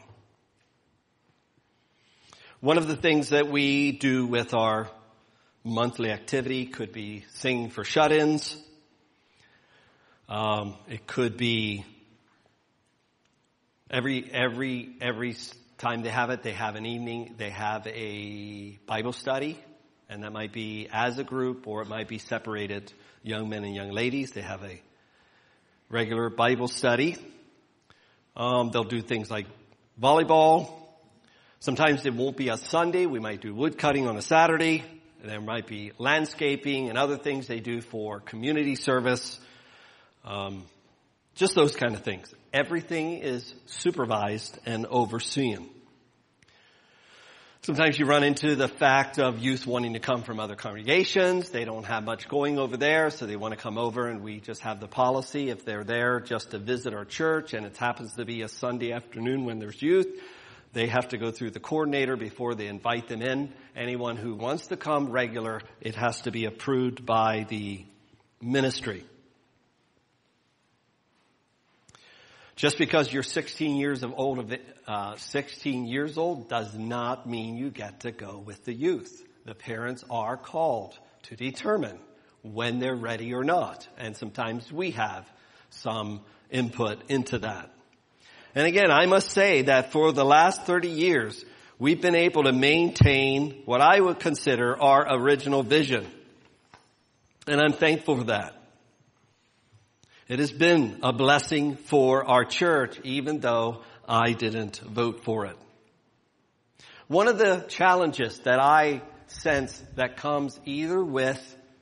One of the things that we do with our monthly activity could be singing for shut-ins. It could be every time they have it, they have an evening, they have a Bible study, and that might be as a group or it might be separated, young men and young ladies. They have a regular Bible study. They'll do things like volleyball. Sometimes it won't be a Sunday. We might do wood cutting on a Saturday. There might be landscaping and other things they do for community service. Just those kind of things. Everything is supervised and overseen. Sometimes you run into the fact of youth wanting to come from other congregations. They don't have much going over there, so they want to come over, and we just have the policy if they're there just to visit our church and it happens to be a Sunday afternoon when there's youth, they have to go through the coordinator before they invite them in. Anyone who wants to come regular, it has to be approved by the ministry. Just because you're 16 years old does not mean you get to go with the youth. The parents are called to determine when they're ready or not. And sometimes we have some input into that. And again, I must say that for the last 30 years, we've been able to maintain what I would consider our original vision. And I'm thankful for that. It has been a blessing for our church, even though I didn't vote for it. One of the challenges that I sense that comes either with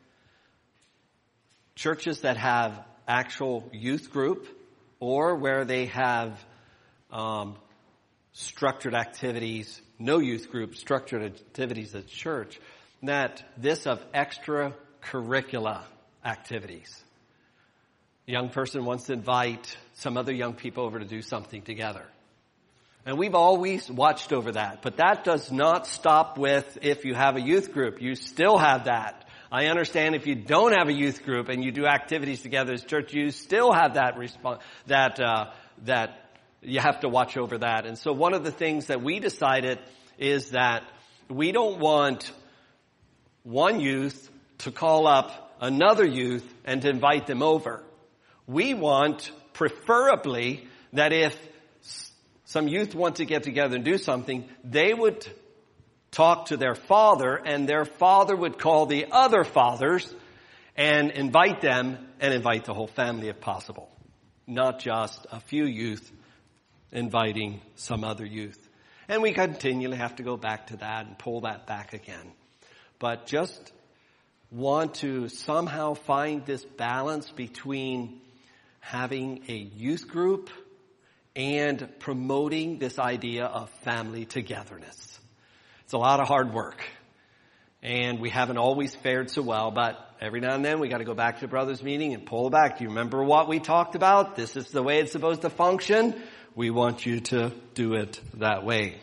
churches that have actual youth group or where they have structured activities, no youth group, structured activities at church, that this of extracurricular activities. A young person wants to invite some other young people over to do something together. And we've always watched over that. But that does not stop with if you have a youth group. You still have that. I understand if you don't have a youth group and you do activities together as church, you still have that that you have to watch over that. And so one of the things that we decided is that we don't want one youth to call up another youth and to invite them over. We want, preferably, that if some youth want to get together and do something, they would talk to their father, and their father would call the other fathers and invite them and invite the whole family if possible. Not just a few youth inviting some other youth. And we continually have to go back to that and pull that back again. But just want to somehow find this balance between having a youth group and promoting this idea of family togetherness. It's a lot of hard work. And we haven't always fared so well, but every now and then we got to go back to the brothers' meeting and pull it back. Do you remember what we talked about? This is the way it's supposed to function. We want you to do it that way.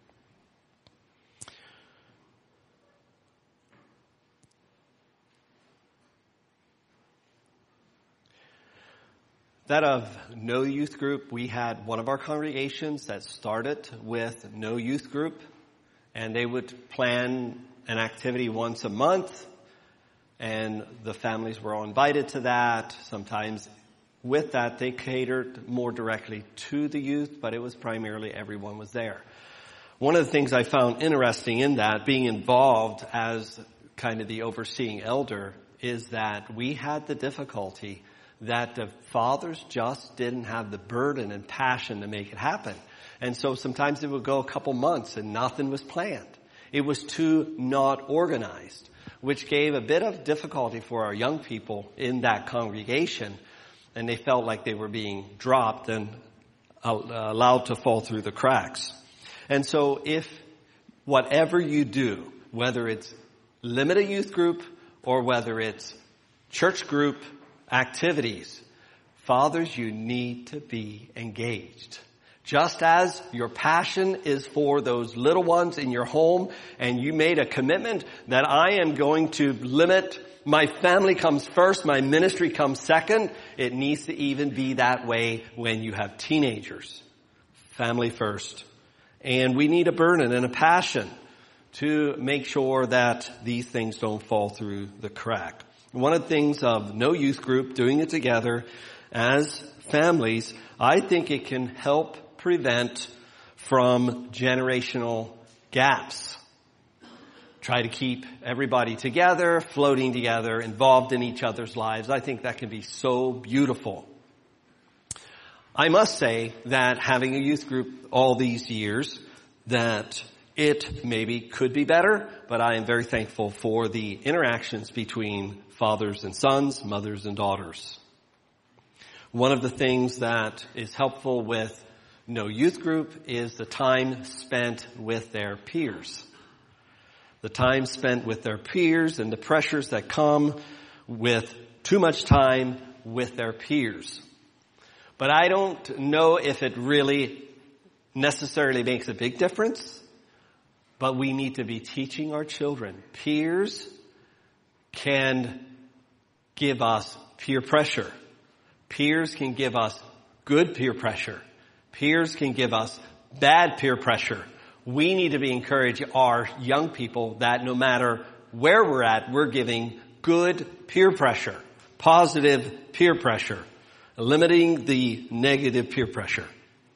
That of no youth group, we had one of our congregations that started with no youth group, and they would plan an activity once a month, and the families were all invited to that. Sometimes with that, they catered more directly to the youth, but it was primarily everyone was there. One of the things I found interesting in that, being involved as kind of the overseeing elder, is that we had the difficulty that the fathers just didn't have the burden and passion to make it happen. And so sometimes it would go a couple months and nothing was planned. It was too not organized, which gave a bit of difficulty for our young people in that congregation. and they felt like they were being dropped and allowed to fall through the cracks. And so if whatever you do, whether it's limit a youth group or whether it's church group activities, fathers, you need to be engaged. Just as your passion is for those little ones in your home, and you made a commitment that I am going to limit, my family comes first, my ministry comes second, it needs to even be that way when you have teenagers. Family first. And we need a burden and a passion to make sure that these things don't fall through the crack. One of the things of no youth group, doing it together as families, I think it can help prevent from generational gaps. Try to keep everybody together, floating together, involved in each other's lives. I think that can be so beautiful. I must say that having a youth group all these years, that it maybe could be better, but I am very thankful for the interactions between fathers and sons, mothers and daughters. One of the things that is helpful with no youth group is the time spent with their peers. The time spent with their peers and the pressures that come with too much time with their peers. But I don't know if it really necessarily makes a big difference, but we need to be teaching our children. Peers can give us peer pressure. Peers can give us good peer pressure. Peers can give us bad peer pressure. We need to be encouraging our young people that no matter where we're at, we're giving good peer pressure, positive peer pressure, limiting the negative peer pressure.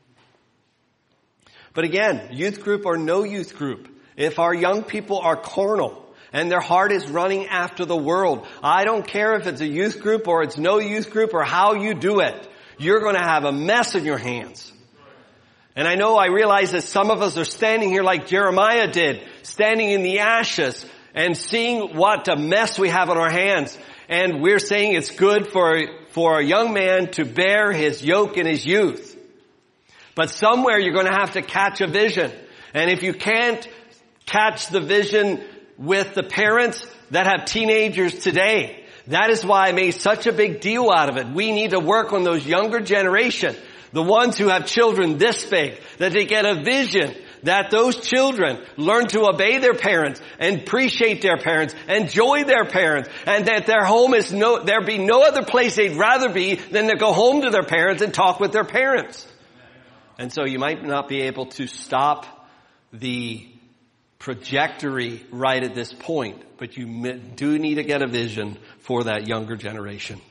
But again, youth group or no youth group, if our young people are carnal and their heart is running after the world, I don't care if it's a youth group or it's no youth group or how you do it, you're going to have a mess in your hands. And I realize that some of us are standing here like Jeremiah did, standing in the ashes and seeing what a mess we have on our hands. And we're saying it's good for a young man to bear his yoke in his youth. But somewhere you're going to have to catch a vision. And if you can't catch the vision with the parents that have teenagers today, that is why I made such a big deal out of it. We need to work on those younger generation, the ones who have children this big, that they get a vision, that those children learn to obey their parents and appreciate their parents, enjoy their parents, and that their home is there be no other place they'd rather be than to go home to their parents and talk with their parents. And so you might not be able to stop the trajectory right at this point, but you do need to get a vision for that younger generation.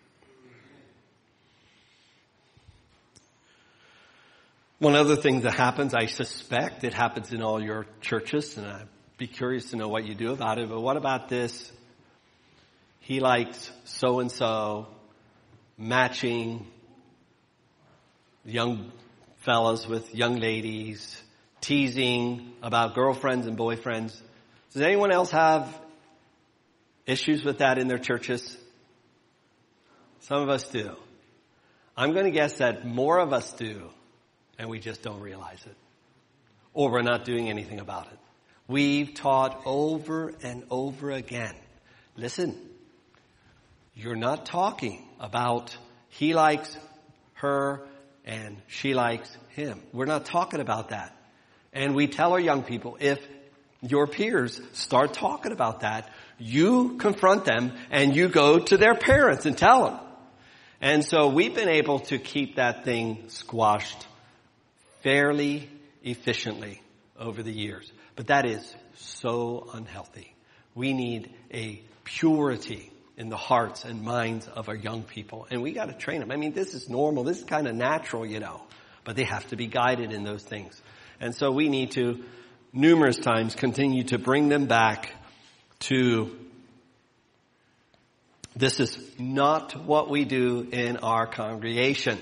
One other thing that happens, I suspect it happens in all your churches, and I'd be curious to know what you do about it, but what about this? He likes so-and-so, matching young fellas with young ladies, teasing about girlfriends and boyfriends. Does anyone else have issues with that in their churches? Some of us do. I'm going to guess that more of us do, and we just don't realize it. Or we're not doing anything about it. We've taught over and over again. Listen, you're not talking about he likes her and she likes him. We're not talking about that. And we tell our young people, if your peers start talking about that, you confront them and you go to their parents and tell them. And so we've been able to keep that thing squashed fairly efficiently over the years. But that is so unhealthy. We need a purity in the hearts and minds of our young people. And we got to train them. I mean, this is normal. This is kind of natural, but they have to be guided in those things. And so we need to, numerous times, continue to bring them back to this is not what we do in our congregation.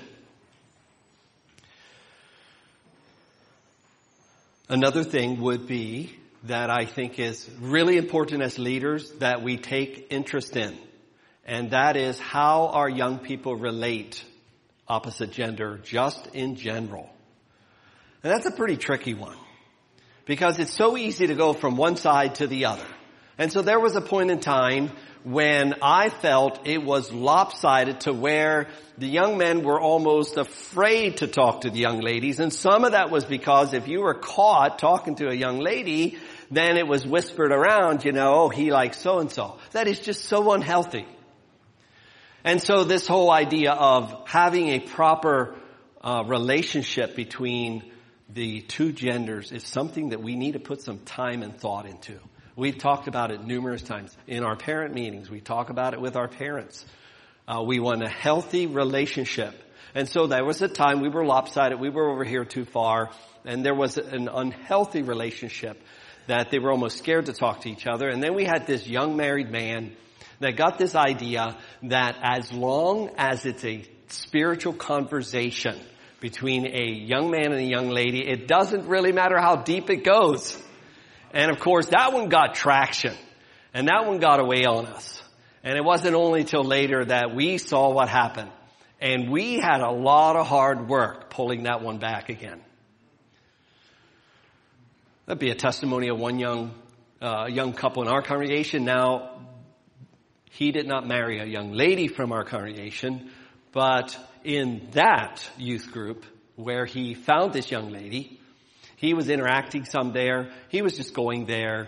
Another thing would be that I think is really important as leaders that we take interest in. And that is how our young people relate opposite gender just in general. And that's a pretty tricky one, because it's so easy to go from one side to the other. And so there was a point in time when I felt it was lopsided to where the young men were almost afraid to talk to the young ladies. And some of that was because if you were caught talking to a young lady, then it was whispered around, oh, he likes so-and-so. That is just so unhealthy. And so this whole idea of having a proper relationship between the two genders is something that we need to put some time and thought into. We've talked about it numerous times in our parent meetings. We talk about it with our parents. We want a healthy relationship. And so there was a time we were lopsided. We were over here too far. And there was an unhealthy relationship that they were almost scared to talk to each other. And then we had this young married man that got this idea that as long as it's a spiritual conversation between a young man and a young lady, it doesn't really matter how deep it goes. And of course, that one got traction. And that one got away on us. And it wasn't only till later that we saw what happened. And we had a lot of hard work pulling that one back again. That'd be a testimony of one young couple in our congregation. Now, he did not marry a young lady from our congregation, but in that youth group where he found this young lady, he was interacting some there. He was just going there.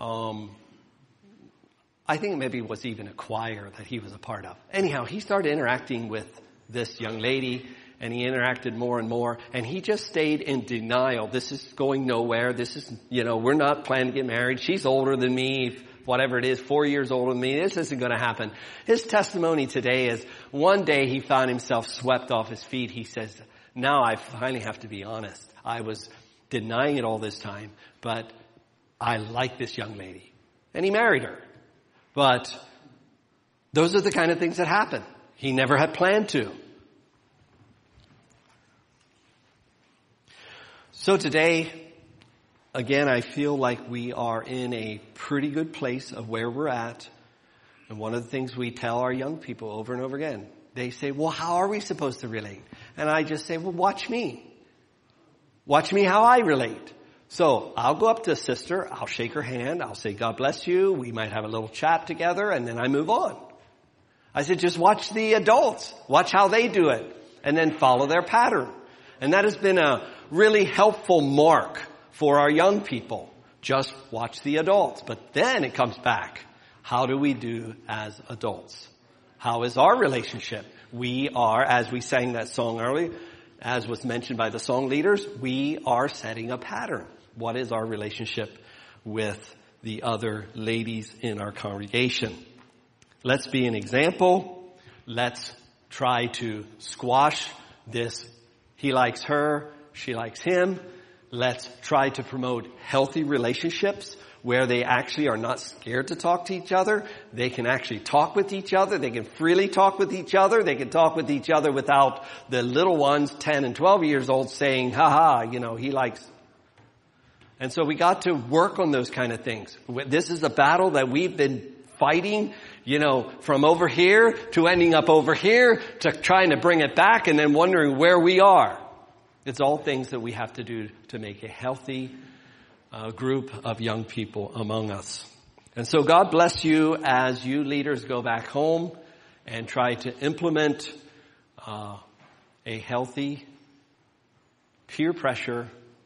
I think maybe it was even a choir that he was a part of. Anyhow, he started interacting with this young lady, and he interacted more and more, and he just stayed in denial. This is going nowhere. This is, we're not planning to get married. She's older than me, whatever it is, 4 years older than me. This isn't going to happen. His testimony today is one day he found himself swept off his feet. He says, now I finally have to be honest. I was denying it all this time, but I like this young lady. And he married her. But those are the kind of things that happen. He never had planned to. So today, again, I feel like we are in a pretty good place of where we're at. And one of the things we tell our young people over and over again, they say, well, how are we supposed to relate? And I just say, well, watch me. Watch me how I relate. So I'll go up to a sister, I'll shake her hand, I'll say, God bless you. We might have a little chat together, and then I move on. I said, just watch the adults. Watch how they do it. And then follow their pattern. And that has been a really helpful mark for our young people. Just watch the adults. But then it comes back. How do we do as adults? How is our relationship? We are, as we sang that song earlier, as was mentioned by the song leaders, we are setting a pattern. What is our relationship with the other ladies in our congregation? Let's be an example. Let's try to squash this. He likes her, she likes him. Let's try to promote healthy relationships where they actually are not scared to talk to each other. They can actually talk with each other. They can freely talk with each other. They can talk with each other without the little ones, 10 and 12 years old, saying, he likes. And so we got to work on those kind of things. This is a battle that we've been fighting, from over here to ending up over here to trying to bring it back and then wondering where we are. It's all things that we have to do to make a healthy group of young people among us. And so God bless you as you leaders go back home and try to implement a healthy, peer pressure,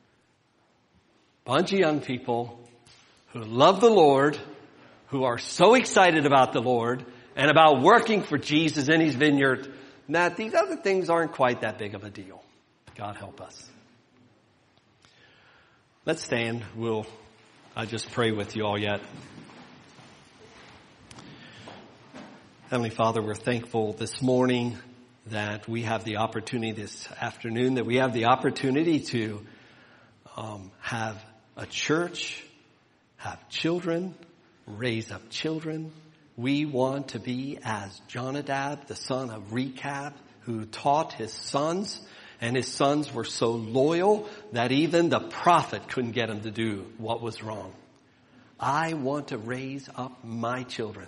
bunch of young people who love the Lord, who are so excited about the Lord and about working for Jesus in His vineyard, that these other things aren't quite that big of a deal. God help us. Let's stand. I'll just pray with you all yet. Heavenly Father, we're thankful this morning that we have the opportunity this afternoon, that we have the opportunity to have a church, have children, raise up children. We want to be as Jonadab, the son of Rechab, who taught his sons, and his sons were so loyal that even the prophet couldn't get him to do what was wrong. I want to raise up my children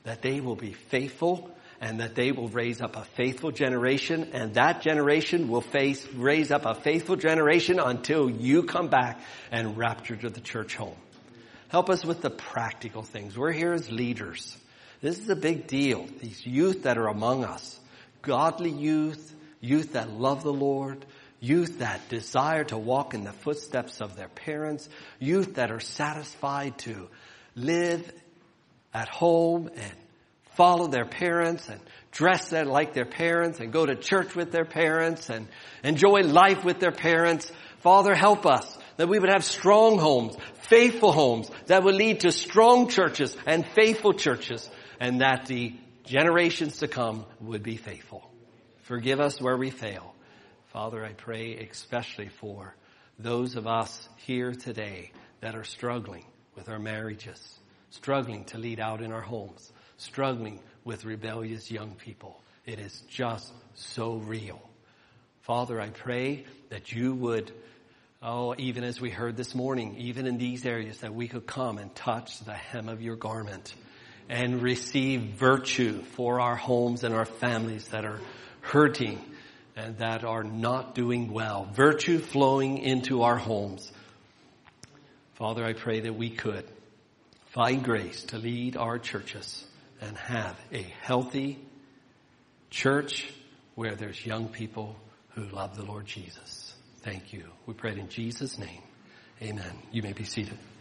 that they will be faithful and that they will raise up a faithful generation, and that generation will raise up a faithful generation until you come back and rapture to the church home. Help us with the practical things. We're here as leaders. This is a big deal. These youth that are among us, godly youth, youth that love the Lord, youth that desire to walk in the footsteps of their parents, youth that are satisfied to live at home and follow their parents and dress like their parents and go to church with their parents and enjoy life with their parents. Father, help us that we would have strong homes, faithful homes that would lead to strong churches and faithful churches, and that the generations to come would be faithful. Forgive us where we fail. Father, I pray especially for those of us here today that are struggling with our marriages, struggling to lead out in our homes, struggling with rebellious young people. It is just so real. Father, I pray that you would, even as we heard this morning, even in these areas, that we could come and touch the hem of your garment and receive virtue for our homes and our families that are hurting and that are not doing well. Virtue flowing into our homes. Father, I pray that we could find grace to lead our churches and have a healthy church where there's young people who love the Lord Jesus. Thank you. We pray it in Jesus' name. Amen. You may be seated.